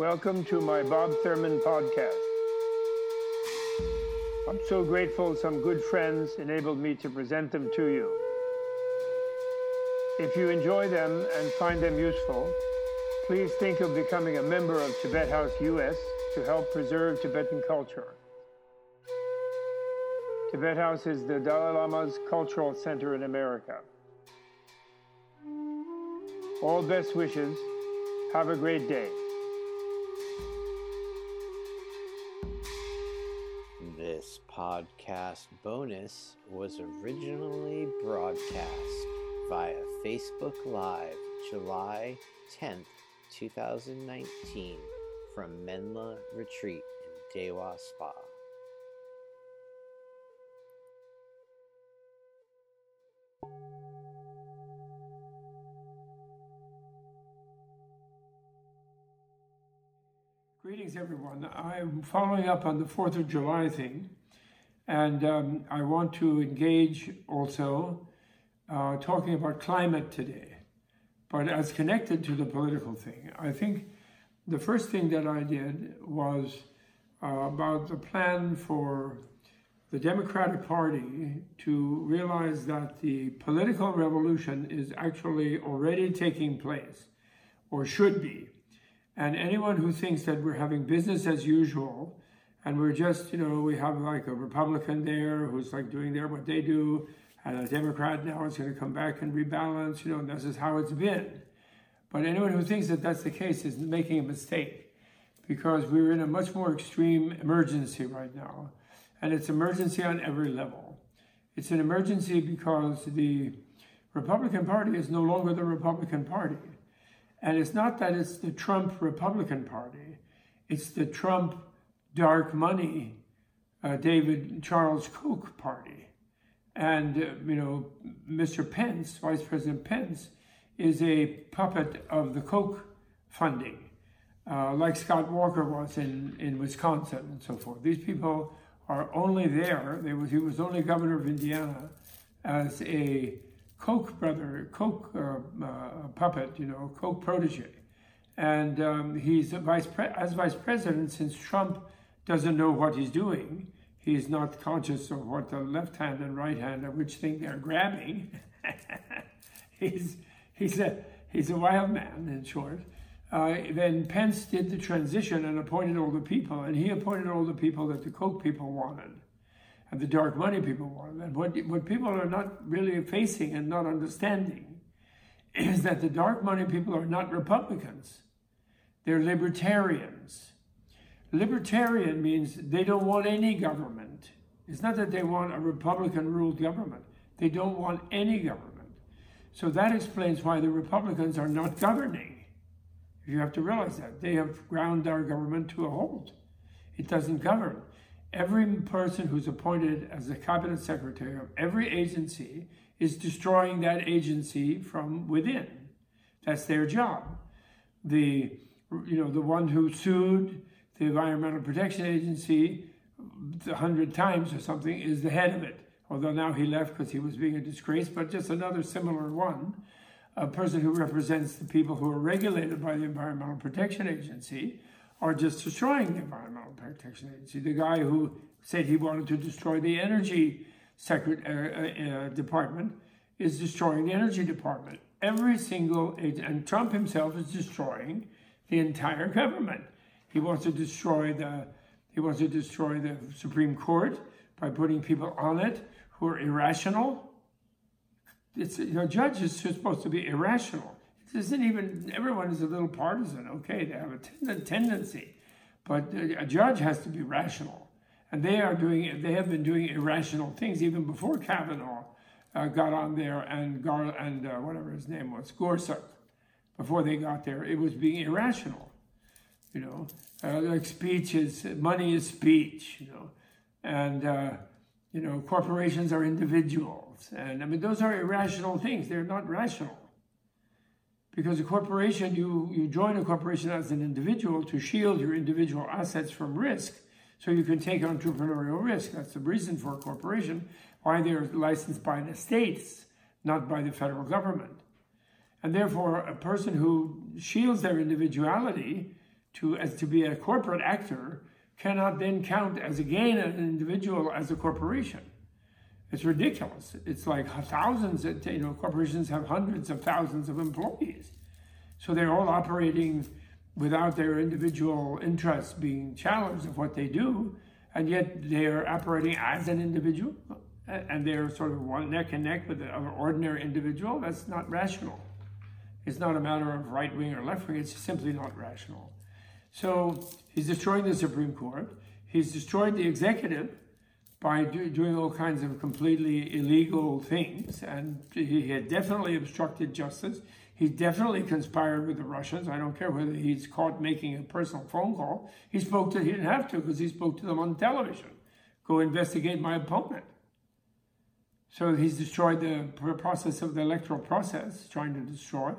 Welcome to my Bob Thurman podcast. I'm so grateful some good friends enabled me to present them to you. If you enjoy them and find them useful, please think of becoming a member of Tibet House US to help preserve Tibetan culture. Tibet House is the Dalai Lama's cultural center in America. All best wishes. Have a great day. This podcast bonus was originally broadcast via Facebook Live July 10th, 2019 from Menla Retreat in Dewa Spa. Greetings, everyone. I'm following up on the 4th of July thing, and I want to engage also talking about climate today, but as connected to the political thing. I think the first thing that I did was about the plan for the Democratic Party to realize that the political revolution is actually already taking place, or should be. And anyone who thinks that we're having business as usual, and we're just, we have like a Republican there who's like doing there what they do, and a Democrat now is going to come back and rebalance, and this is how it's been. But anyone who thinks that that's the case is making a mistake, because we're in a much more extreme emergency right now. And it's emergency on every level. It's an emergency because the Republican Party is no longer the Republican Party. And it's not that it's the Trump Republican Party, it's the Trump dark money, David Charles Koch party. And, Mr. Pence, Vice President Pence, is a puppet of the Koch funding, like Scott Walker was in Wisconsin and so forth. These people are only there, he was only governor of Indiana as a Koch brother, Koch puppet, Koch protege. And he's as vice president, since Trump doesn't know what he's doing, he's not conscious of what the left hand and right hand of which thing they're grabbing. he's a wild man, in short. Then Pence did the transition and appointed all the people, and he appointed all the people that the Koch people wanted. And the dark money people wanted. And what people are not really facing and not understanding is that the dark money people are not Republicans. They're libertarians. Libertarian means they don't want any government. It's not that they want a Republican-ruled government. They don't want any government. So that explains why the Republicans are not governing. You have to realize that. They have ground our government to a halt. It doesn't govern. Every person who's appointed as the cabinet secretary of every agency is destroying that agency from within. That's their job. The one who sued the Environmental Protection Agency 100 times or something is the head of it. Although now he left because he was being a disgrace, but just another similar one. A person who represents the people who are regulated by the Environmental Protection Agency are just destroying the Environmental Protection Agency. The guy who said he wanted to destroy the Energy Department is destroying the Energy Department. Every single agent, and Trump himself is destroying the entire government. He wants to destroy the Supreme Court by putting people on it who are irrational. Judge is supposed to be irrational. Everyone is a little partisan. Okay, they have a tendency, but a judge has to be rational, and they have been doing irrational things even before Kavanaugh got on there and whatever his name was, Gorsuch. Before they got there, it was being irrational. Like speech is money is speech. And corporations are individuals, and those are irrational things. They're not rational. Because a corporation, you join a corporation as an individual to shield your individual assets from risk, so you can take entrepreneurial risk. That's the reason for a corporation, why they're licensed by the states, not by the federal government. And therefore, a person who shields their individuality to be a corporate actor cannot then count as again an individual as a corporation. It's ridiculous. It's like thousands, corporations have hundreds of thousands of employees. So they're all operating without their individual interests being challenged of what they do, and yet they're operating as an individual, and they're sort of neck and neck with an ordinary individual. That's not rational. It's not a matter of right wing or left wing, it's simply not rational. So he's destroying the Supreme Court. He's destroyed the executive by doing all kinds of completely illegal things, and he had definitely obstructed justice. He definitely conspired with the Russians. I don't care whether he's caught making a personal phone call. He didn't have to, because he spoke to them on television. Go investigate my opponent. So he's destroyed the process of the electoral process, trying to destroy.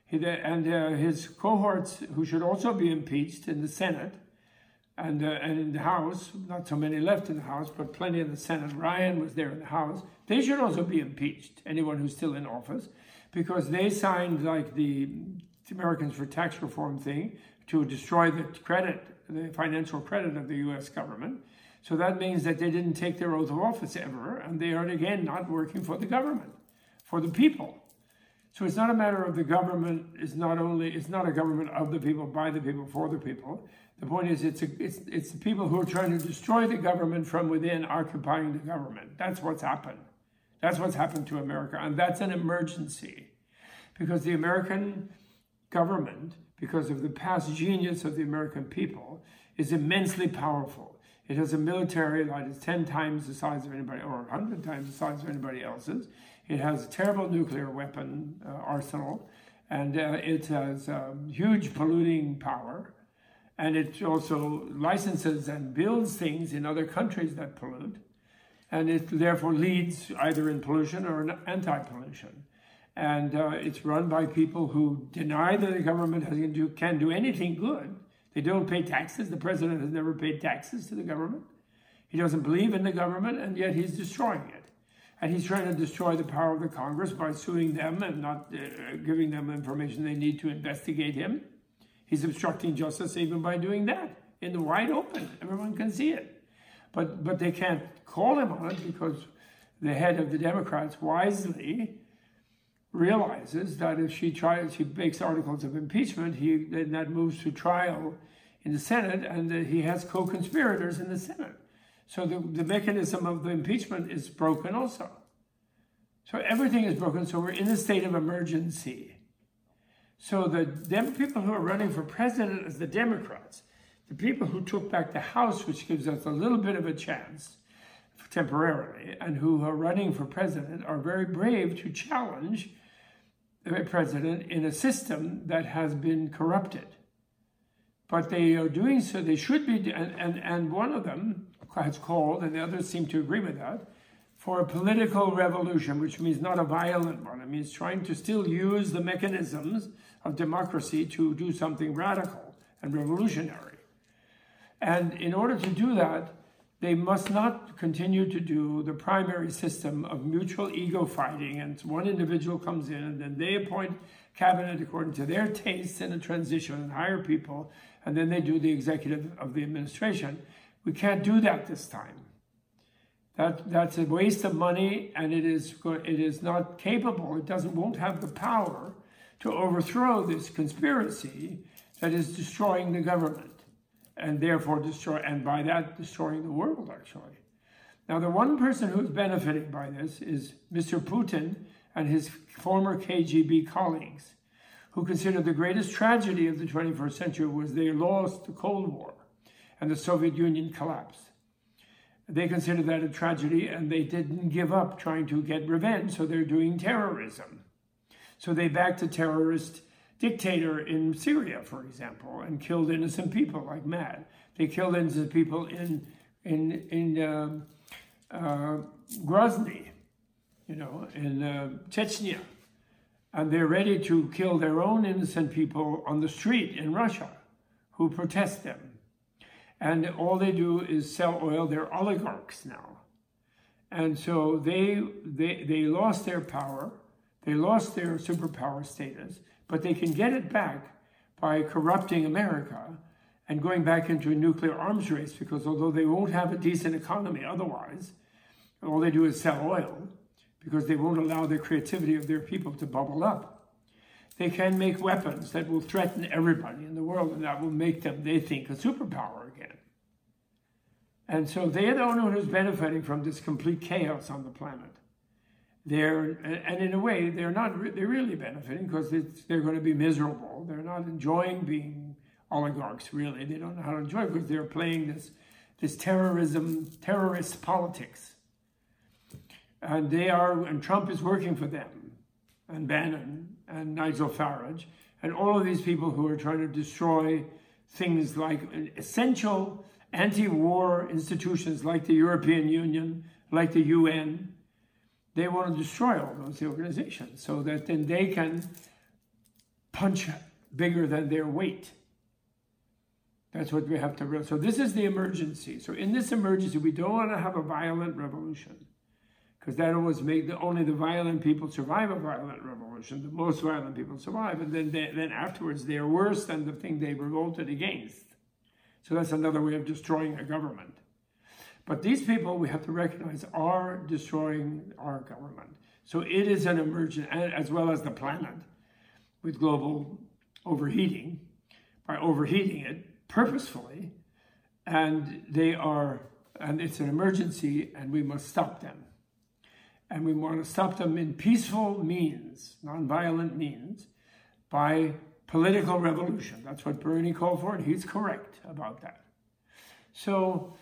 His cohorts, who should also be impeached in the Senate and in the House, not so many left in the House, but plenty in the Senate. Ryan was there in the House. They should also be impeached, anyone who's still in office, because they signed like the Americans for Tax Reform thing to destroy the financial credit of the U.S. government. So that means that they didn't take their oath of office ever, and they are again not working for the government, for the people. So it's not a matter of the government. It's not a government of the people, by the people, for the people. The point is, it's the people who are trying to destroy the government from within, occupying the government. That's what's happened. That's what's happened to America, and that's an emergency, because the American government, because of the past genius of the American people, is immensely powerful. It has a military that is 10 times the size of anybody, or 100 times the size of anybody else's. It has a terrible nuclear weapon arsenal, and it has huge polluting power, and it also licenses and builds things in other countries that pollute, and it therefore leads either in pollution or in anti-pollution. And it's run by people who deny that the government can do anything good. They don't pay taxes. The president has never paid taxes to the government. He doesn't believe in the government, and yet he's destroying it. And he's trying to destroy the power of the Congress by suing them and not giving them information they need to investigate him. He's obstructing justice even by doing that in the wide open. Everyone can see it. But they can't call him on it, because the head of the Democrats wisely realizes that if she makes articles of impeachment, then that moves to trial in the Senate, and he has co-conspirators in the Senate. So the mechanism of the impeachment is broken also. So everything is broken, so we're in a state of emergency. So the people who are running for president as the Democrats, the people who took back the House, which gives us a little bit of a chance temporarily, and who are running for president, are very brave to challenge the president in a system that has been corrupted. But they are doing so, they should be, and one of them has called, and the others seem to agree with that, for a political revolution, which means not a violent one. It means trying to still use the mechanisms of democracy to do something radical and revolutionary. And in order to do that, they must not continue to do the primary system of mutual ego fighting, and one individual comes in and then they appoint cabinet according to their tastes in a transition and hire people, and then they do the executive of the administration. We can't do that this time. That's a waste of money, and it is not capable. Won't have the power to overthrow this conspiracy that is destroying the government, and therefore by that destroying the world, actually. Now, the one person who's benefiting by this is Mr. Putin and his former KGB colleagues, who consider the greatest tragedy of the 21st century was they lost the Cold War and the Soviet Union collapsed. They consider that a tragedy, and they didn't give up trying to get revenge, so they're doing terrorism. So they backed a terrorist dictator in Syria, for example, and killed innocent people like mad. They killed innocent people in Grozny, in Chechnya. And they're ready to kill their own innocent people on the street in Russia who protest them. And all they do is sell oil. They're oligarchs now. And so they lost their power. They lost their superpower status, but they can get it back by corrupting America and going back into a nuclear arms race, because although they won't have a decent economy otherwise, all they do is sell oil, because they won't allow the creativity of their people to bubble up. They can make weapons that will threaten everybody in the world, and that will make them, they think, a superpower again. And so they're the only one who's benefiting from this complete chaos on the planet. And in a way, they're really benefiting, because they're going to be miserable. They're not enjoying being oligarchs, really. They don't know how to enjoy it, because they're playing this terrorist politics. And Trump is working for them, and Bannon, and Nigel Farage, and all of these people who are trying to destroy things like essential anti-war institutions like the European Union, like the UN. They want to destroy all those organizations so that then they can punch bigger than their weight. That's what we have to realize. So this is the emergency. So in this emergency, we don't want to have a violent revolution, because that always makes only the violent people survive a violent revolution. The most violent people survive, and then afterwards they're worse than the thing they revolted against. So that's another way of destroying a government. But these people, we have to recognize, are destroying our government. So it is an emergent, as well as the planet, with global overheating, by overheating it purposefully, and it's an emergency, and we must stop them. And we want to stop them in peaceful means, nonviolent means, by political revolution. That's what Bernie called for, and he's correct about that. So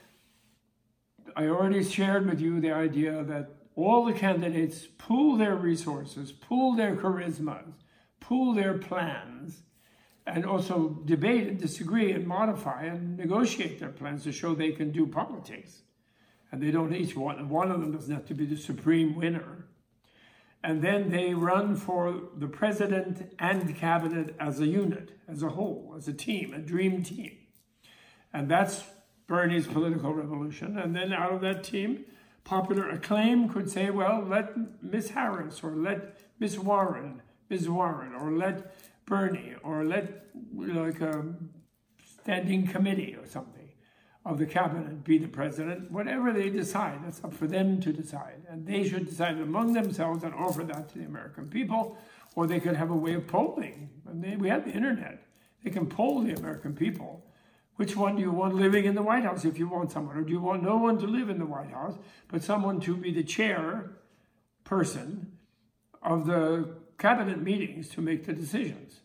I already shared with you the idea that all the candidates pool their resources, pool their charismas, pool their plans, and also debate and disagree and modify and negotiate their plans to show they can do politics. And they don't each one of them doesn't have to be the supreme winner. And then they run for the president and cabinet as a unit, as a whole, as a team, a dream team. And that's Bernie's political revolution. And then out of that team, popular acclaim could say, well, let Miss Harris, or let Miss Warren, or let Bernie, or let like a standing committee or something of the cabinet be the president. Whatever they decide, that's up for them to decide. And they should decide among themselves and offer that to the American people. Or they could have a way of polling. And we have the internet. They can poll the American people. Which one do you want living in the White House if you want someone? Or do you want no one to live in the White House, but someone to be the chair person of the cabinet meetings to make the decisions?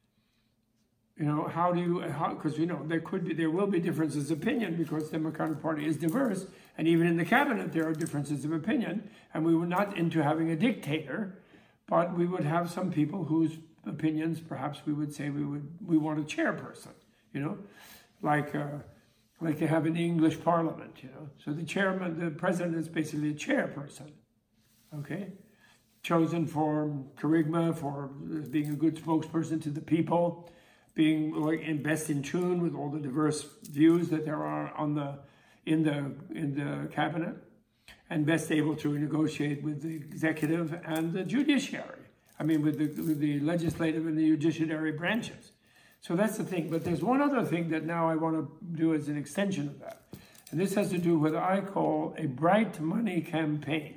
You know, because there will be differences of opinion, because the Democratic Party is diverse, and even in the cabinet there are differences of opinion, and we were not into having a dictator, but we would have some people whose opinions, perhaps we would say we want a chairperson, like they have in the English Parliament, So the president is basically a chairperson, okay? Chosen for charisma, for being a good spokesperson to the people, being best in tune with all the diverse views that there are in the cabinet, and best able to negotiate with the executive and the judiciary. With the legislative and the judiciary branches. So that's the thing. But there's one other thing that now I want to do as an extension of that, and this has to do with what I call a bright money campaign.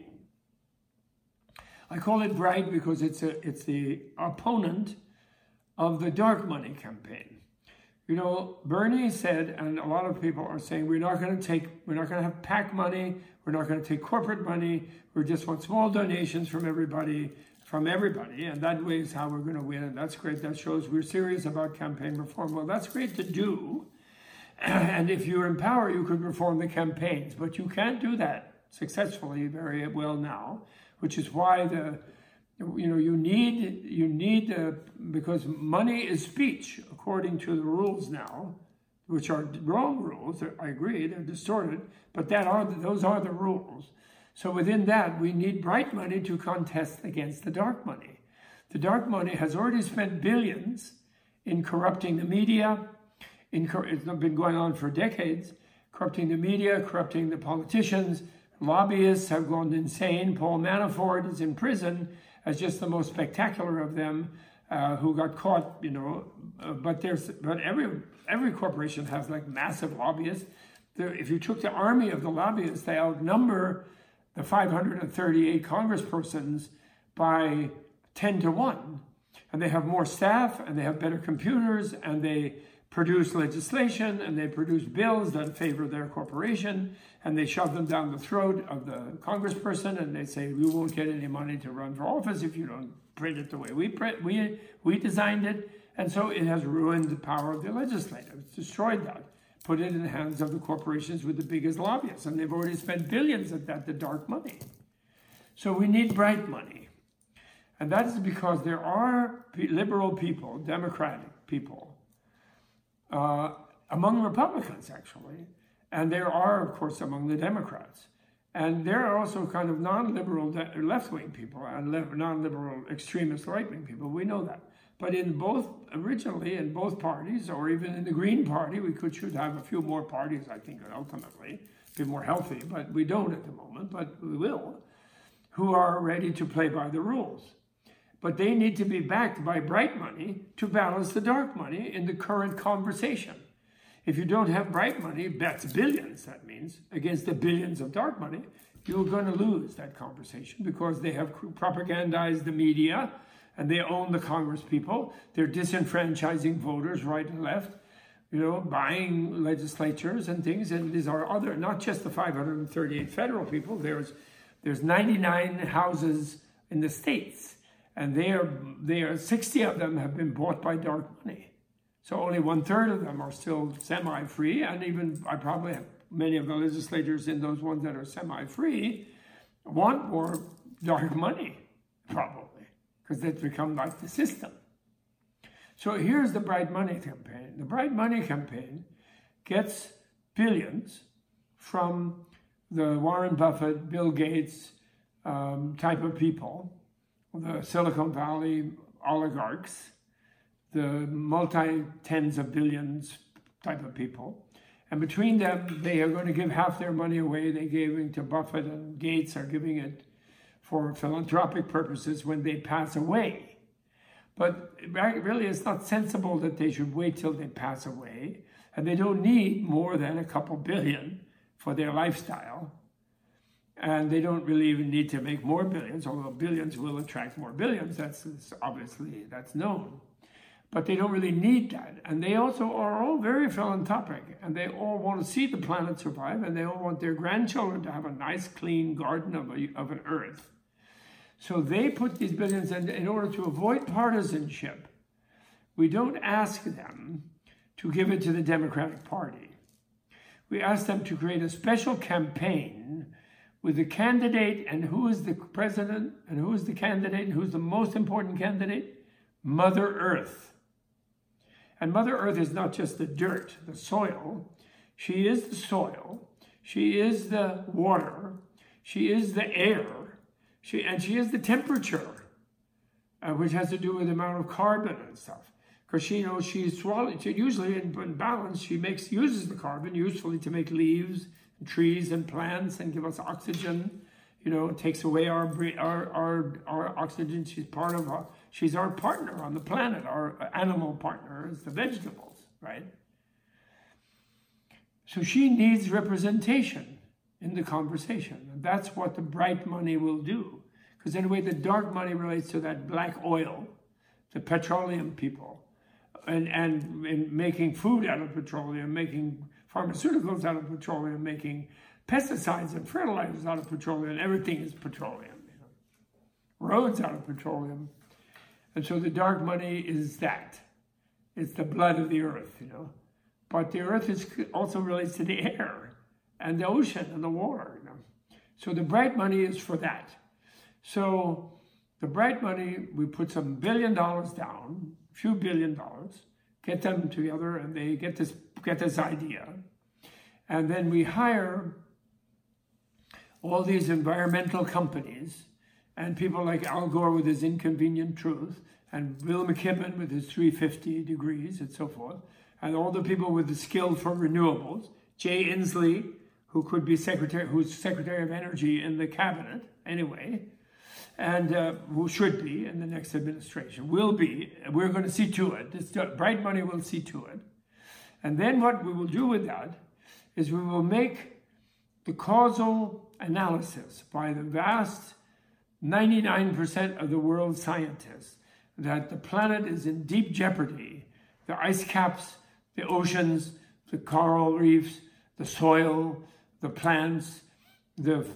I call it bright because it's the opponent of the dark money campaign. Bernie said, and a lot of people are saying, we're not going to have PAC money, we're not going to take corporate money, we just want small donations from everybody, and that way is how we're going to win, and that's great. That shows we're serious about campaign reform. Well, that's great to do, and if you're in power, you could reform the campaigns, but you can't do that successfully very well now, which is why you need because money is speech according to the rules now, which are wrong rules. I agree, they're distorted, but those are the rules. So within that, we need bright money to contest against the dark money. The dark money has already spent billions in corrupting the media. It's been going on for decades, corrupting the media, corrupting the politicians. Lobbyists have gone insane. Paul Manafort is in prison as just the most spectacular of them. who got caught, but every corporation has like massive lobbyists. If you took the army of the lobbyists, they outnumber the 538 congresspersons by 10 to 1. And they have more staff, and they have better computers, and they produce legislation, and they produce bills that favor their corporation, and they shove them down the throat of the congressperson, and they say, you won't get any money to run for office if you don't print it the way we designed it. And so it has ruined the power of the legislature. It's destroyed that. Put it in the hands of the corporations with the biggest lobbyists, and they've already spent billions at that, the dark money. So we need bright money. And that is because there are liberal people, democratic people, among Republicans, actually, and there are, of course, among the Democrats. And there are also kind of non-liberal left-wing people and non-liberal extremist right-wing people. We know that. But originally in both parties, or even in the Green Party, we should have a few more parties, I think, ultimately, be more healthy, but we don't at the moment, but we will, who are ready to play by the rules. But they need to be backed by bright money to balance the dark money in the current conversation. If you don't have bright money, that's billions, that means, against the billions of dark money, you're going to lose that conversation because they have propagandized the media and they own the Congress people. They're disenfranchising voters right and left, buying legislatures and things. And these are other, not just the 538 federal people. There's 99 houses in the states, and they are 60 of them have been bought by dark money. So only 1/3 of them are still semi-free, and even I probably have many of the legislators in those ones that are semi-free want more dark money, probably, because they've become like the system. So here's the Bright Money campaign. The Bright Money campaign gets billions from the Warren Buffett, Bill Gates type of people, the Silicon Valley oligarchs, the multi-tens of billions type of people. And between them, they are going to give half their money away. They gave it to Buffett, and Gates are giving it for philanthropic purposes when they pass away. But really, it's not sensible that they should wait till they pass away. And they don't need more than a couple billion for their lifestyle. And they don't really even need to make more billions, although billions will attract more billions. That's known. But they don't really need that. And they also are all very philanthropic, and they all want to see the planet survive, and they all want their grandchildren to have a nice, clean garden of an earth. So they put these billions in order to avoid partisanship. We don't ask them to give it to the Democratic Party. We ask them to create a special campaign with the candidate and who is the president and who is the candidate and who's the most important candidate? Mother Earth. And Mother Earth is not just the dirt, the soil. She is the soil. She is the water. She is the air. She is the temperature, which has to do with the amount of carbon and stuff. Because she's swallowed. Usually in balance, she uses the carbon usefully to make leaves, and trees, and plants, and give us oxygen. Takes away our oxygen. She's our partner on the planet. Our animal partner is the vegetables, right? So she needs representation in the conversation. And that's what the bright money will do. Because anyway, the dark money relates to that black oil, the petroleum people, and making food out of petroleum, making pharmaceuticals out of petroleum, making pesticides and fertilizers out of petroleum, and everything is petroleum. Roads out of petroleum. And so the dark money is that. It's the blood of the earth, But the earth also relates to the air and the ocean and the water, So the bright money is for that. So the bright money, we put some $1 billion down, a few $1 billion, get them together, and they get this idea. And then we hire all these environmental companies and people like Al Gore with his Inconvenient Truth, and Bill McKibben with his 350 degrees and so forth, and all the people with the skill for renewables, Jay Inslee, who's Secretary of Energy in the cabinet, anyway, and who should be in the next administration, will be. We're going to see to it. This bright money will see to it. And then what we will do with that is we will make the causal analysis by the vast 99% of the world's scientists that the planet is in deep jeopardy. The ice caps, the oceans, the coral reefs, the soil, the plants, the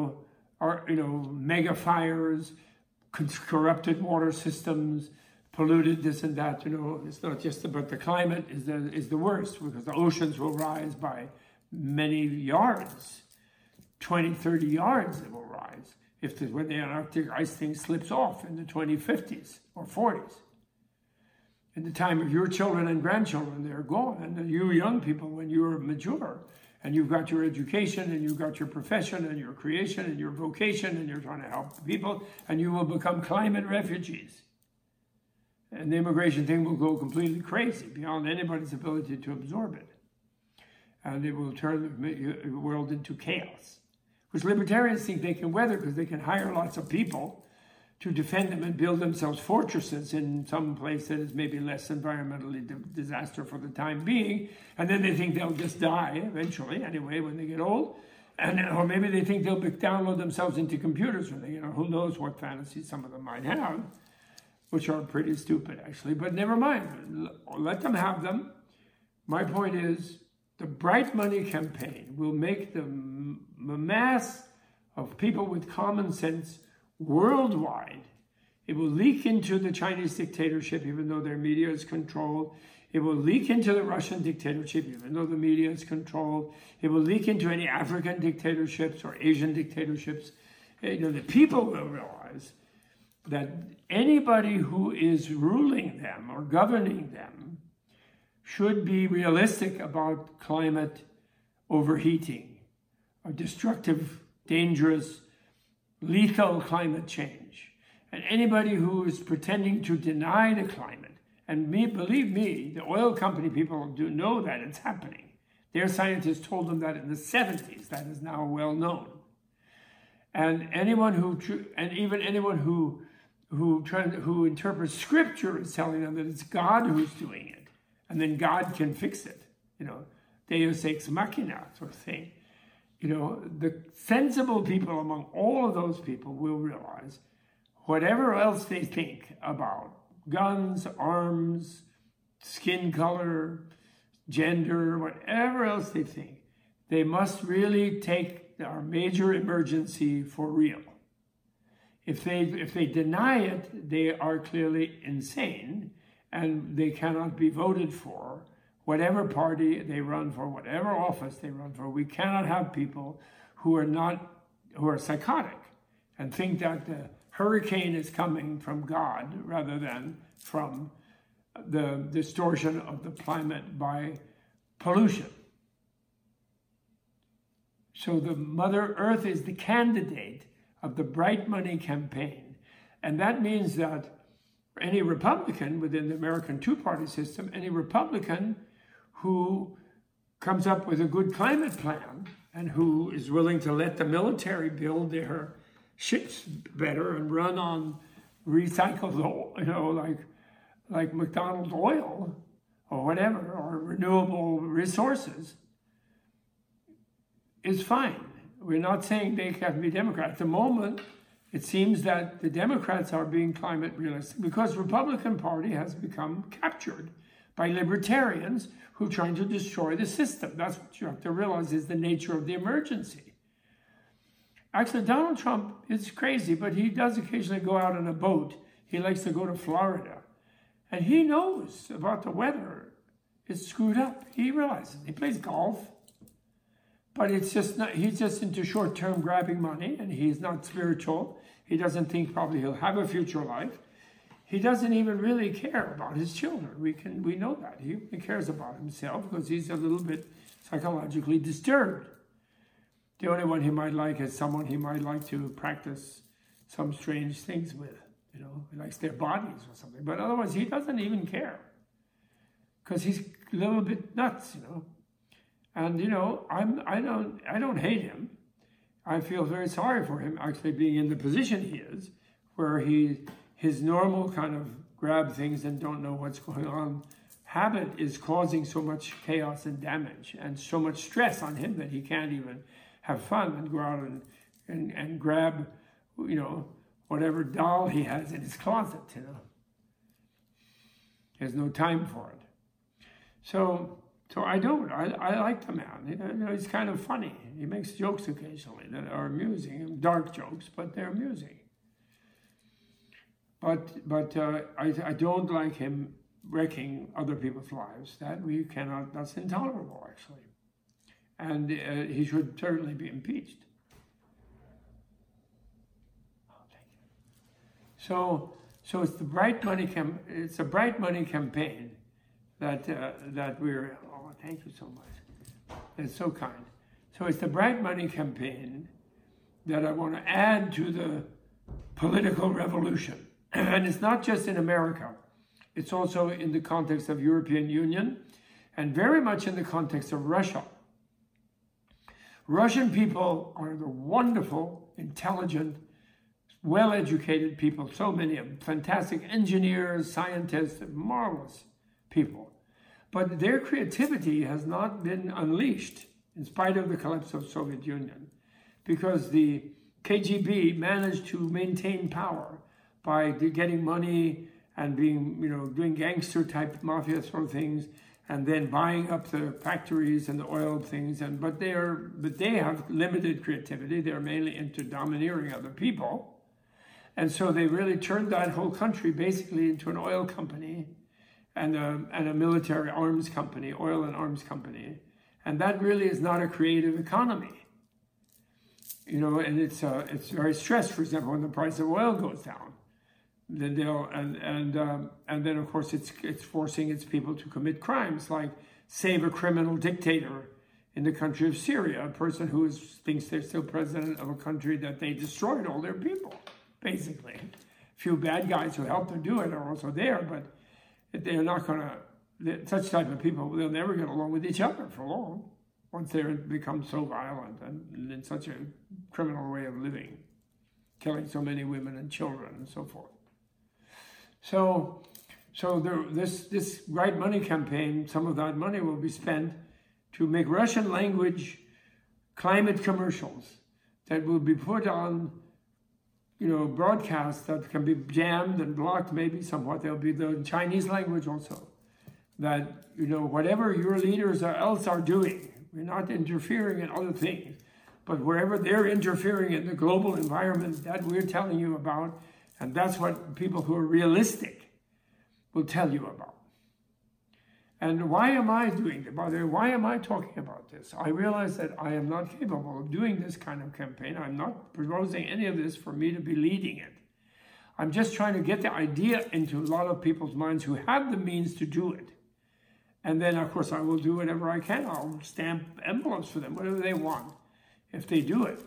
mega fires, corrupted water systems, polluted this and that. It's not just about the climate is the worst, because the oceans will rise by many yards, 20, 30 yards it will rise when the Antarctic ice thing slips off in the 2050s or 40s. In the time of your children and grandchildren, they're gone. And you young people, when you're mature, and you've got your education, and you've got your profession, and your creation, and your vocation, and you're trying to help people, and you will become climate refugees. And the immigration thing will go completely crazy, beyond anybody's ability to absorb it. And it will turn the world into chaos, which libertarians think they can weather, because they can hire lots of people to defend them and build themselves fortresses in some place that is maybe less environmentally disaster for the time being. And then they think they'll just die eventually, anyway, when they get old. Or maybe they think they'll download themselves into computers when they, who knows what fantasies some of them might have, which are pretty stupid, actually. But never mind. Let them have them. My point is, the Bright Money campaign will make the mass of people with common sense worldwide. It will leak into the Chinese dictatorship, even though their media is controlled. It will leak into the Russian dictatorship, even though the media is controlled. It will leak into any African dictatorships or Asian dictatorships. The people will realize that anybody who is ruling them or governing them should be realistic about climate overheating, or destructive, dangerous, lethal climate change. And anybody who is pretending to deny the climate, and believe me, the oil company people do know that it's happening. Their scientists told them that in the 70s. That is now well known. And anyone who interprets scripture is telling them that it's God who's doing it, and then God can fix it. Deus ex machina sort of thing. The sensible people among all of those people will realize whatever else they think about guns, arms, skin color, gender, whatever else they think, they must really take our major emergency for real. If they deny it, they are clearly insane, and they cannot be voted for. Whatever party they run for, whatever office they run for, we cannot have people who are psychotic and think that the hurricane is coming from God rather than from the distortion of the climate by pollution. So the Mother Earth is the candidate of the Bright Money campaign. And that means that any Republican within the American two-party system, any Republican who comes up with a good climate plan and who is willing to let the military build their ships better and run on recycled oil, like McDonald's oil or whatever, or renewable resources, is fine. We're not saying they have to be Democrat. At the moment, it seems that the Democrats are being climate realistic because the Republican Party has become captured by libertarians who are trying to destroy the system. That's what you have to realize is the nature of the emergency. Actually, Donald Trump is crazy, but he does occasionally go out on a boat. He likes to go to Florida. And he knows about the weather. It's screwed up. He realizes it. He plays golf. But it's just not, he's just into short-term grabbing money, and he's not spiritual. He doesn't think probably he'll have a future life. He doesn't even really care about his children. We know that. He cares about himself because he's a little bit psychologically disturbed. The only one he might like is someone he might like to practice some strange things with. He likes their bodies or something. But otherwise, he doesn't even care because he's a little bit nuts, And I don't hate him. I feel very sorry for him actually being in the position he is, where his normal kind of grab things and don't know what's going on habit is causing so much chaos and damage and so much stress on him that he can't even have fun and go out and grab, whatever doll he has in his closet, He has no time for it. So I don't. I like the man. He's kind of funny. He makes jokes occasionally that are amusing, dark jokes, but they're amusing. But I don't like him wrecking other people's lives. That's intolerable, actually. And he should certainly be impeached. Oh, thank you. So it's the Bright Money it's a Bright Money campaign that we're. Oh, thank you so much. It's so kind. So it's the Bright Money campaign that I want to add to the political revolution. And it's not just in America. It's also in the context of European Union and very much in the context of Russia. Russian people are the wonderful, intelligent, well-educated people, so many of them, fantastic engineers, scientists, marvelous people. But their creativity has not been unleashed in spite of the collapse of the Soviet Union, because the KGB managed to maintain power by getting money and being, doing gangster type mafia sort of things, and then buying up the factories and the oil things. But they have limited creativity. They're mainly into domineering other people. And so they really turned that whole country basically into an oil company and a military arms company, oil and arms company. And that really is not a creative economy. And it's very stressed, for example, when the price of oil goes down. Then and then of course it's forcing its people to commit crimes, like save a criminal dictator in the country of Syria, a person who thinks they're still president of a country that they destroyed all their people, basically. A few bad guys who helped them do it are also there, but they're not going to, such type of people, they'll never get along with each other for long, once they become so violent and in such a criminal way of living, killing so many women and children and so forth. So this Bright Money campaign, some of that money will be spent to make Russian language climate commercials that will be put on, broadcasts that can be jammed and blocked maybe somewhat. There'll be the Chinese language also. That, whatever your leaders else are doing, we're not interfering in other things, but wherever they're interfering in the global environment that we're telling you about, and that's what people who are realistic will tell you about. And why am I doing it? By the way, why am I talking about this? I realize that I am not capable of doing this kind of campaign. I'm not proposing any of this for me to be leading it. I'm just trying to get the idea into a lot of people's minds who have the means to do it. And then, of course, I will do whatever I can. I'll stamp envelopes for them, whatever they want, if they do it.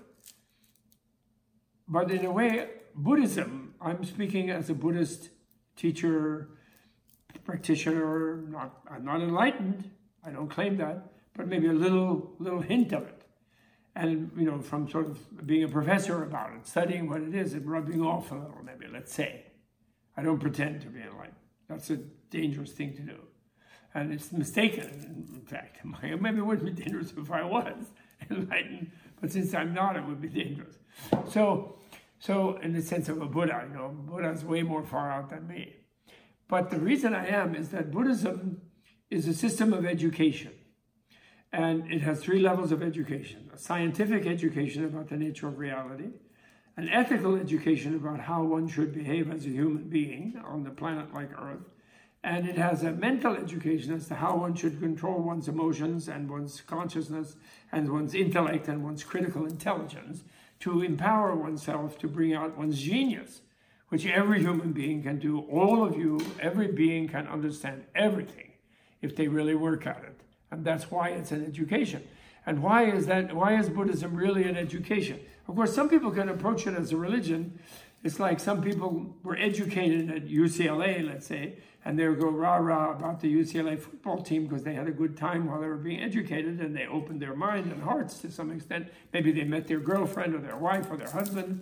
But in a way, Buddhism, I'm speaking as a Buddhist teacher, practitioner, I'm not enlightened, I don't claim that, but maybe a little hint of it. And, from sort of being a professor about it, studying what it is, and rubbing off a little, maybe, let's say. I don't pretend to be enlightened. That's a dangerous thing to do. And it's mistaken, in fact. Maybe it wouldn't be dangerous if I was enlightened, but since I'm not, it would be dangerous. So in the sense of a Buddha, Buddha's way more far out than me. But the reason I am is that Buddhism is a system of education. And it has 3 levels of education: a scientific education about the nature of reality, an ethical education about how one should behave as a human being on the planet like Earth, and it has a mental education as to how one should control one's emotions and one's consciousness and one's intellect and one's critical intelligence to empower oneself to bring out one's genius, which every human being can do. All of you, every being can understand everything if they really work at it. And that's why it's an education. And why is that? Why is Buddhism really an education? Of course, some people can approach it as a religion. It's like some people were educated at UCLA, let's say, and they would go rah-rah about the UCLA football team because they had a good time while they were being educated, and they opened their mind and hearts to some extent. Maybe they met their girlfriend or their wife or their husband.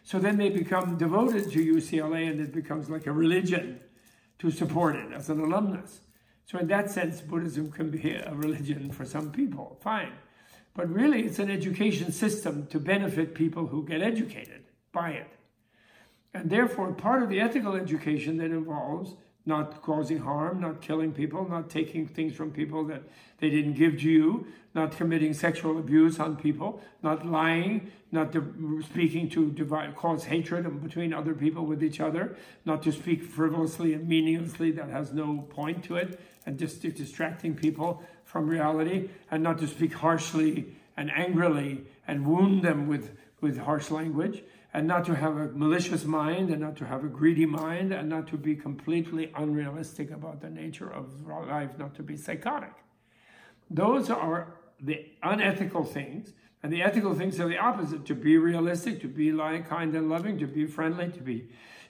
So then they become devoted to UCLA, and it becomes like a religion to support it as an alumnus. So in that sense, Buddhism can be a religion for some people, fine. But really, it's an education system to benefit people who get educated by it. And therefore, part of the ethical education that involves not causing harm, not killing people, not taking things from people that they didn't give to you, not committing sexual abuse on people, not lying, not speaking to cause hatred between other people with each other, not to speak frivolously and meaninglessly that has no point to it, and just distracting people from reality, and not to speak harshly and angrily and wound them with harsh language, and not to have a malicious mind, and not to have a greedy mind, and not to be completely unrealistic about the nature of life, not to be psychotic. Those are the unethical things, and the ethical things are the opposite: to be realistic, to be kind and loving, to be friendly, to be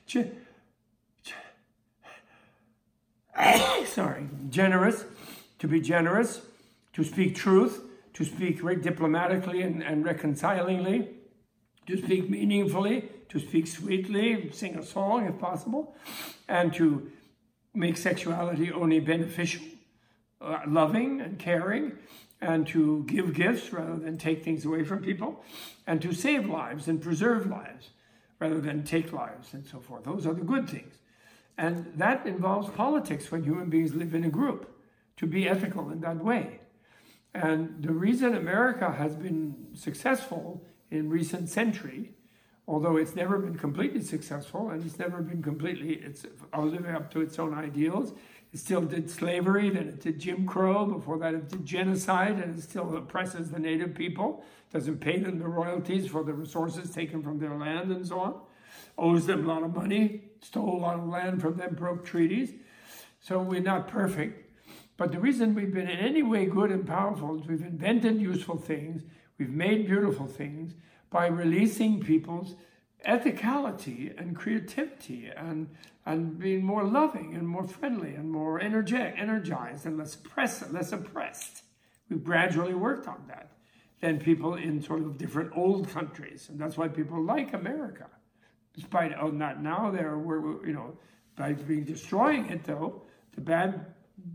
generous, to be generous, to speak truth, to speak very diplomatically and reconcilingly, to speak meaningfully, to speak sweetly, sing a song if possible, and to make sexuality only beneficial, loving and caring, and to give gifts rather than take things away from people, and to save lives and preserve lives rather than take lives and so forth. Those are the good things. And that involves politics when human beings live in a group, to be ethical in that way. And the reason America has been successful in recent century, although it's never been completely successful, and it's never been it's living up to its own ideals. It still did slavery, then it did Jim Crow, before that it did genocide, and it still oppresses the native people, doesn't pay them the royalties for the resources taken from their land and so on, owes them a lot of money, stole a lot of land from them, broke treaties. So we're not perfect. But the reason we've been in any way good and powerful is we've invented useful things, we've made beautiful things by releasing people's ethicality and creativity and being more loving and more friendly and more energized and less oppressed. We've gradually worked on that than people in sort of different old countries. And that's why people like America. Despite not now, by destroying it though, the bad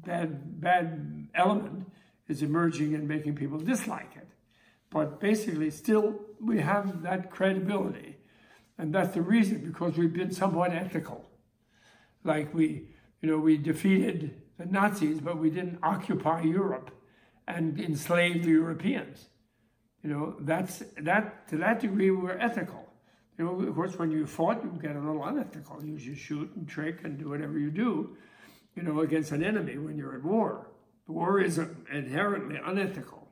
element is emerging and making people dislike it. But basically, still, we have that credibility. And that's the reason, because we've been somewhat ethical. Like we defeated the Nazis, but we didn't occupy Europe and enslave the Europeans. To that degree, we're ethical. Of course, when you fought, you get a little unethical. You just shoot and trick and do whatever you do, against an enemy when you're at war. War is inherently unethical.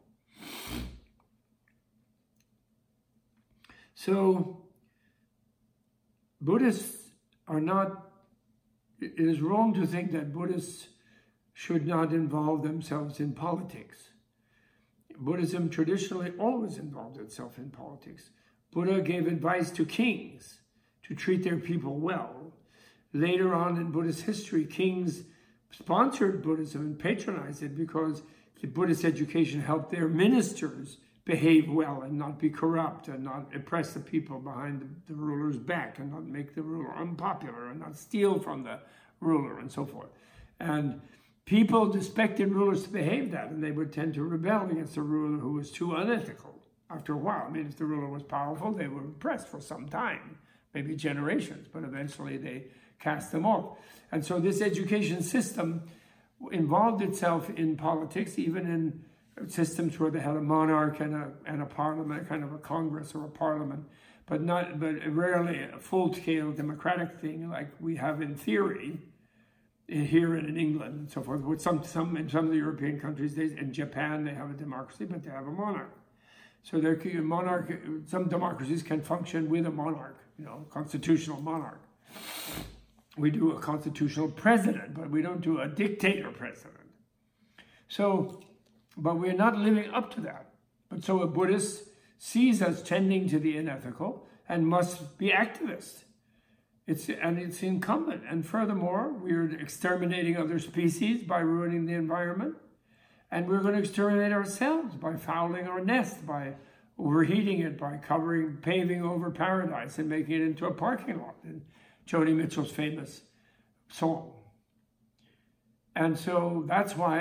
So, Buddhists are not, it is wrong to think that Buddhists should not involve themselves in politics. Buddhism traditionally always involved itself in politics. Buddha gave advice to kings to treat their people well. Later on in Buddhist history, kings sponsored Buddhism and patronized it because the Buddhist education helped their ministers behave well and not be corrupt and not oppress the people behind the ruler's back and not make the ruler unpopular and not steal from the ruler and so forth. And people expected rulers to behave that, and they would tend to rebel against a ruler who was too unethical. After a while, if the ruler was powerful, they were oppressed for some time, maybe generations, but eventually they cast them off. And so this education system involved itself in politics, even in systems where they had a monarch and a parliament, kind of a congress or a parliament, but rarely a full-scale democratic thing like we have in theory here and in England and so forth. With in some of the European countries, in Japan, they have a democracy, but they have a monarch. So some democracies can function with a monarch, constitutional monarch. We do a constitutional president, but we don't do a dictator president. So, but we're not living up to that. But so a Buddhist sees us tending to the unethical and must be activists. It's incumbent. And furthermore, we're exterminating other species by ruining the environment. And we're going to exterminate ourselves by fouling our nest, by overheating it by paving over paradise and making it into a parking lot in Joni Mitchell's famous song. And so that's why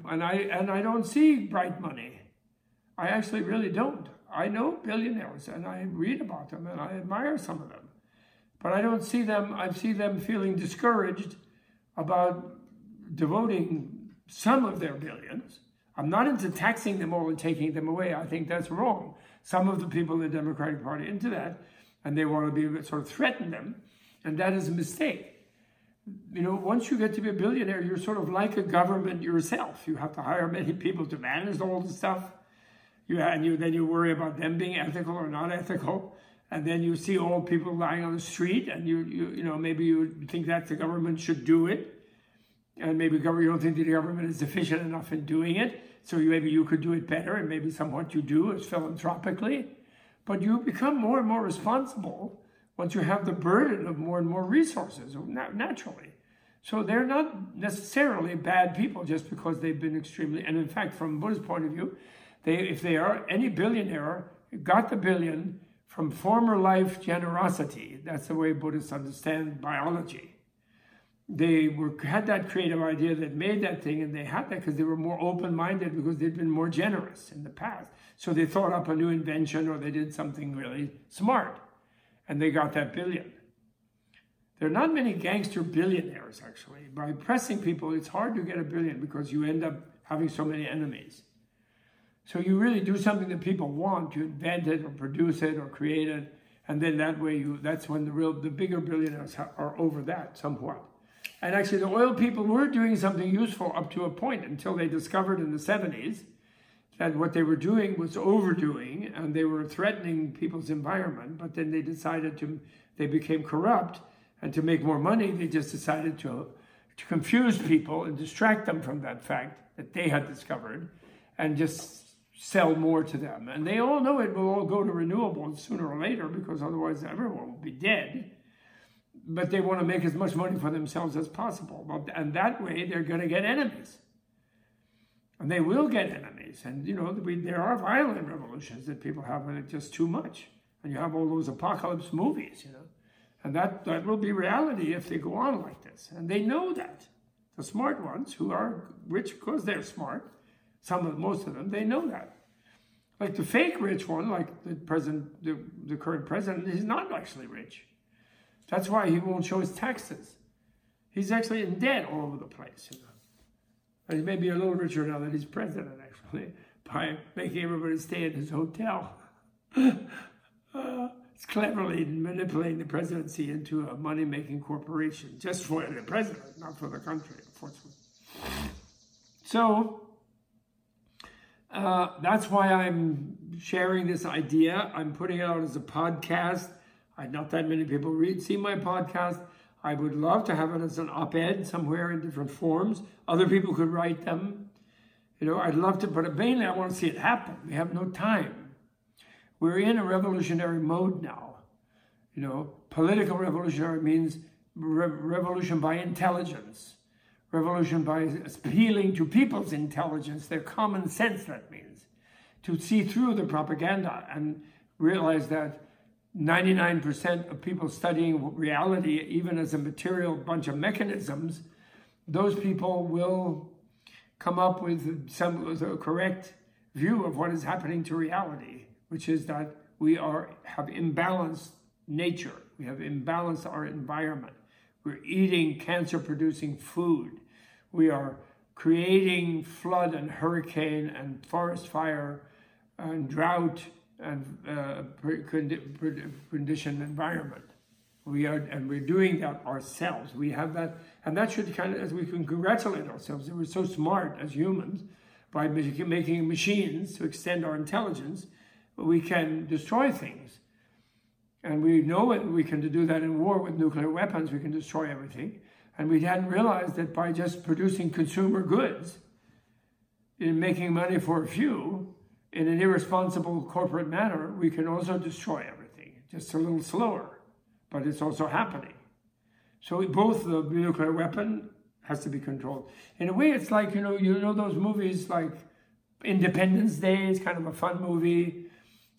I don't see bright money. I actually really don't. I know billionaires and I read about them and I admire some of them. But I don't see them, I see them feeling discouraged about devoting some of their billions. I'm not into taxing them all and taking them away. I think that's wrong. Some of the people in the Democratic Party are into that, and they want to be sort of threaten them, and that is a mistake. You know, once you get to be a billionaire, you're sort of like a government yourself. You have to hire many people to manage all the stuff. Then you worry about them being ethical or not ethical. And then you see old people lying on the street, and you know maybe you think that the government should do it. And maybe you don't think that the government is efficient enough in doing it, so maybe you could do it better, and maybe some what you do is philanthropically. But you become more and more responsible once you have the burden of more and more resources, naturally. So they're not necessarily bad people just because they've been extremely, and in fact, from Buddha's point of view, if they are any billionaire, got the billion from former life generosity. That's the way Buddhists understand biology. They had that creative idea that made that thing, and they had that because they were more open-minded because they'd been more generous in the past. So they thought up a new invention or they did something really smart, and they got that billion. There are not many gangster billionaires, actually. By pressing people, it's hard to get a billion because you end up having so many enemies. So you really do something that people want. You invent it or produce it or create it, and then that way that's when the bigger billionaires are over that somewhat. And actually, the oil people were doing something useful up to a point until they discovered in the 70s that what they were doing was overdoing, and they were threatening people's environment. But then they they became corrupt, and to make more money, they just decided to confuse people and distract them from that fact that they had discovered, and just sell more to them. And they all know it will all go to renewables sooner or later because otherwise everyone will be dead. But they want to make as much money for themselves as possible. And that way, they're going to get enemies. And they will get enemies. And, you know, there are violent revolutions that people have when it's just too much. And you have all those apocalypse movies, you know. And that will be reality if they go on like this. And they know that. The smart ones who are rich because they're smart, most of them, they know that. Like the fake rich one, like the current president, he's not actually rich. That's why he won't show his taxes. He's actually in debt all over the place. You know? And he may be a little richer now that he's president, actually, by making everybody stay at his hotel. It's cleverly manipulating the presidency into a money-making corporation, just for the president, not for the country, unfortunately. So that's why I'm sharing this idea. I'm putting it out as a podcast. Not that many people see my podcast. I would love to have it as an op-ed somewhere in different forms. Other people could write them. You know, I'd love to, but mainly I want to see it happen. We have no time. We're in a revolutionary mode now. You know, political revolutionary means revolution by intelligence. Revolution by appealing to people's intelligence, their common sense, that means. To see through the propaganda and realize that 99% of people studying reality, even as a material bunch of mechanisms, those people will come up with a correct view of what is happening to reality, which is that we have imbalanced nature. We have imbalanced our environment. We're eating cancer-producing food. We are creating flood and hurricane and forest fire and drought and conditioned environment. We're doing that ourselves. We have that, and that should as we can congratulate ourselves that we're so smart as humans by making machines to extend our intelligence, we can destroy things. And we know it, we can do that in war with nuclear weapons, we can destroy everything. And we hadn't realized that by just producing consumer goods, in making money for a few, in an irresponsible corporate manner, we can also destroy everything, just a little slower, but it's also happening. So both the nuclear weapon has to be controlled. In a way, it's like, you know those movies like Independence Day is kind of a fun movie,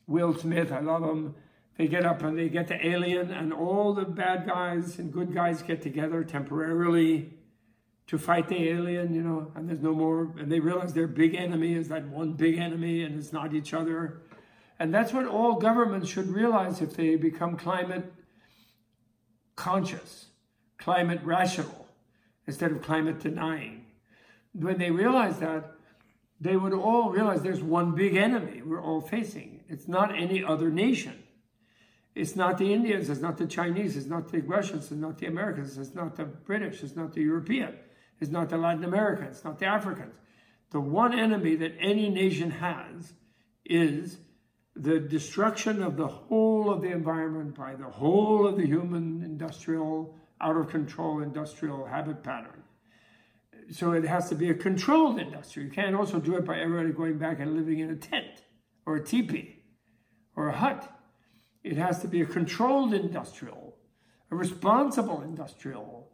Will Smith, I love him. They get up and they get the alien, and all the bad guys and good guys get together temporarily to fight the alien, you know, and there's no more, and they realize their big enemy is that one big enemy and it's not each other. And that's what all governments should realize if they become climate conscious, climate rational, instead of climate denying. When they realize that, they would all realize there's one big enemy we're all facing. It's not any other nation. It's not the Indians, it's not the Chinese, it's not the Russians, it's not the Americans, it's not the British, it's not the European, it's not the Latin Americans, it's not the Africans. The one enemy that any nation has is the destruction of the whole of the environment by the whole of the human industrial, out of control industrial habit pattern. So it has to be a controlled industry. You can't also do it by everybody going back and living in a tent or a teepee or a hut. It has to be a controlled industrial, a responsible industrial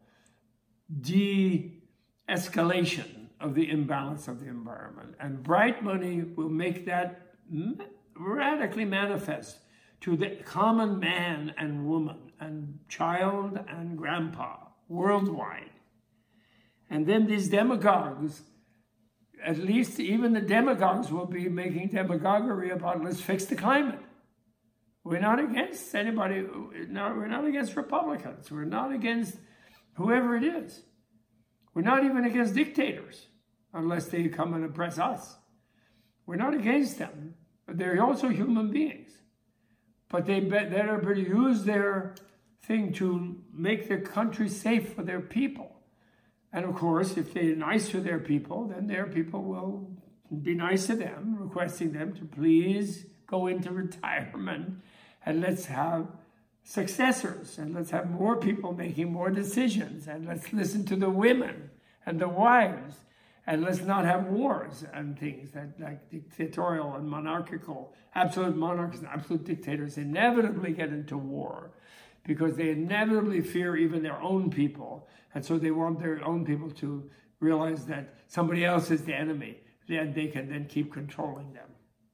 de-escalation of the imbalance of the environment. And bright money will make that radically manifest to the common man and woman and child and grandpa worldwide. And then these demagogues, at least even the demagogues will be making demagoguery about let's fix the climate. We're not against anybody. We're not against Republicans. We're not against whoever it is. We're not even against dictators unless they come and oppress us. We're not against them. But they're also human beings. But they better use their thing to make their country safe for their people. And of course, if they're nice to their people, then their people will be nice to them, requesting them to please go into retirement and let's have successors and let's have more people making more decisions and let's listen to the women and the wives and let's not have wars and things that like dictatorial and monarchical, absolute monarchs and absolute dictators inevitably get into war because they inevitably fear even their own people. And so they want their own people to realize that somebody else is the enemy. Then they can then keep controlling them.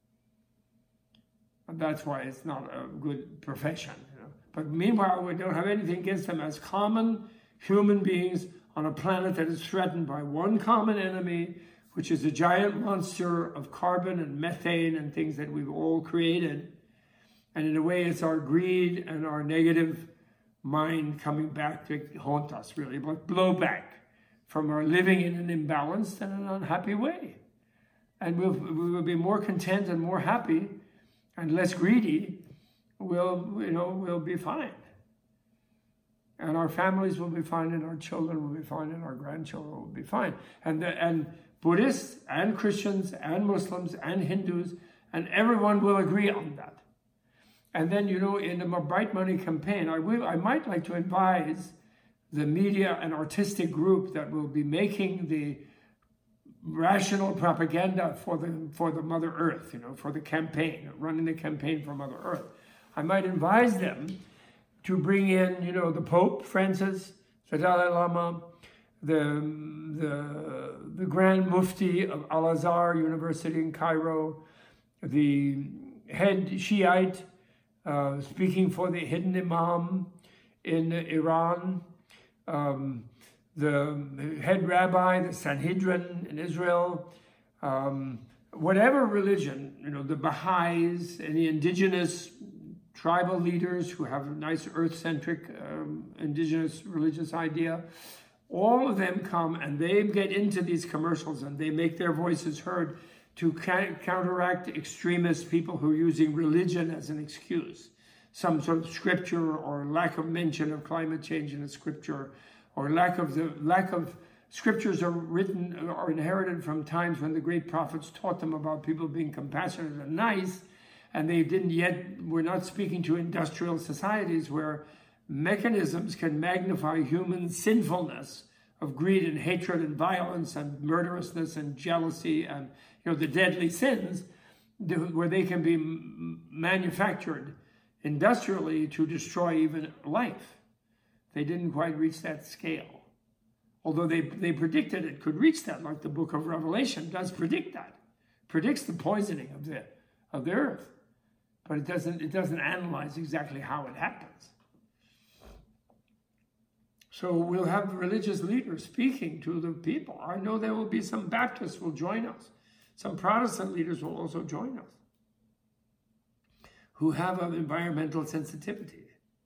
And that's why it's not a good profession. You know? But meanwhile, we don't have anything against them as common human beings on a planet that is threatened by one common enemy, which is a giant monster of carbon and methane and things that we've all created. And in a way, it's our greed and our negative mind coming back to haunt us, really, but blowback from our living in an imbalanced and an unhappy way. And we will be more content and more happy and less greedy. We'll be fine. And our families will be fine, and our children will be fine, and our grandchildren will be fine. And Buddhists and Christians and Muslims and Hindus and everyone will agree on that. And then, in the Bright Money campaign, I might like to advise the media and artistic group that will be making the rational propaganda for the Mother Earth, for the campaign, running the campaign for Mother Earth. I might advise them to bring in, the Pope Francis, the Dalai Lama, the Grand Mufti of Al-Azhar University in Cairo, the head Shiite speaking for the hidden Imam in Iran, the head rabbi, the Sanhedrin in Israel, whatever religion, the Baha'is and the indigenous tribal leaders who have a nice earth-centric indigenous religious idea, all of them come and they get into these commercials and they make their voices heard to counteract extremist people who are using religion as an excuse. Some sort of scripture or lack of mention of climate change in a scripture, or lack of scriptures are written or inherited from times when the great prophets taught them about people being compassionate and nice, and we're not speaking to industrial societies where mechanisms can magnify human sinfulness of greed and hatred and violence and murderousness and jealousy and the deadly sins, where they can be manufactured industrially to destroy even life. They didn't quite reach that scale. Although they predicted it could reach that, like the book of Revelation does predict that. Predicts the poisoning of the earth. but it doesn't analyze exactly how it happens. So we'll have religious leaders speaking to the people. I know there will be some Baptists will join us. Some Protestant leaders will also join us who have an environmental sensitivity.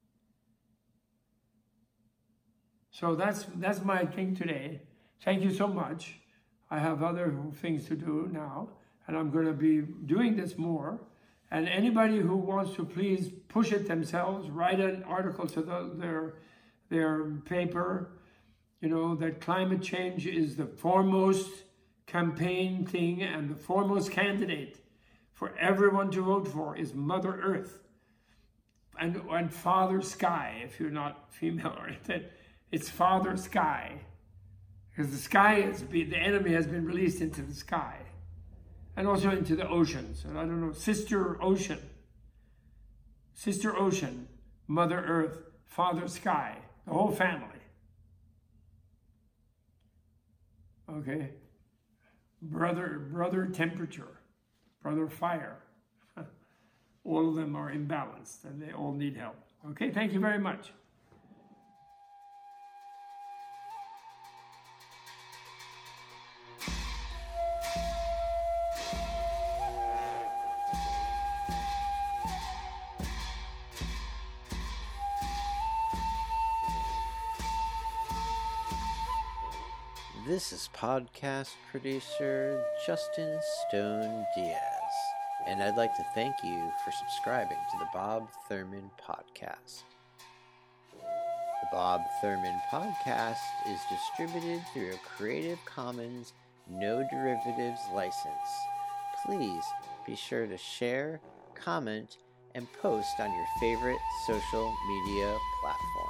So that's my thing today. Thank you so much. I have other things to do now, and I'm going to be doing this more. And anybody who wants to, please push it themselves, write an article to their paper, that climate change is the foremost campaign thing, and the foremost candidate for everyone to vote for is Mother Earth and Father Sky. If you're not female oriented, it's Father Sky, because the sky the enemy has been released into the sky and also into the oceans. And I don't know, Sister Ocean, Mother Earth, Father Sky, the whole family. Okay, brother temperature, brother fire. All of them are imbalanced and they all need help. Okay, thank you very much. This is podcast producer Justin Stone Diaz, and I'd like to thank you for subscribing to the Bob Thurman Podcast. The Bob Thurman Podcast is distributed through a Creative Commons No Derivatives license. Please be sure to share, comment, and post on your favorite social media platform.